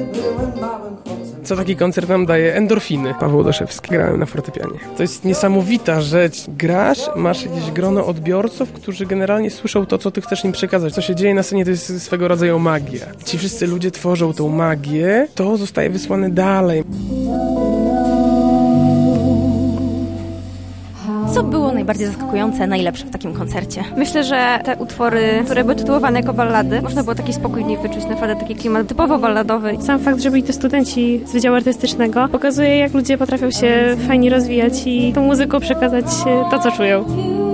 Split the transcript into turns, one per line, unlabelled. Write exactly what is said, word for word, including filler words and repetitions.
Co taki koncert nam daje? Endorfiny. Paweł Oleszewski, grałem na fortepianie. To jest niesamowita rzecz. Grasz, masz jakieś grono odbiorców, którzy generalnie słyszą to, co ty chcesz im przekazać. Co się dzieje na scenie, to jest swego rodzaju magia. Ci wszyscy ludzie tworzą tą magię, to zostaje wysłane dalej.
Co było najbardziej zaskakujące, najlepsze w takim koncercie?
Myślę, że te utwory, które były tytułowane jako ballady, można było taki spokój w nich wyczuć, naprawdę taki klimat typowo balladowy.
Sam fakt, że byli to studenci z Wydziału Artystycznego, pokazuje, jak ludzie potrafią się fajnie rozwijać i tą muzyką przekazać to, co czują.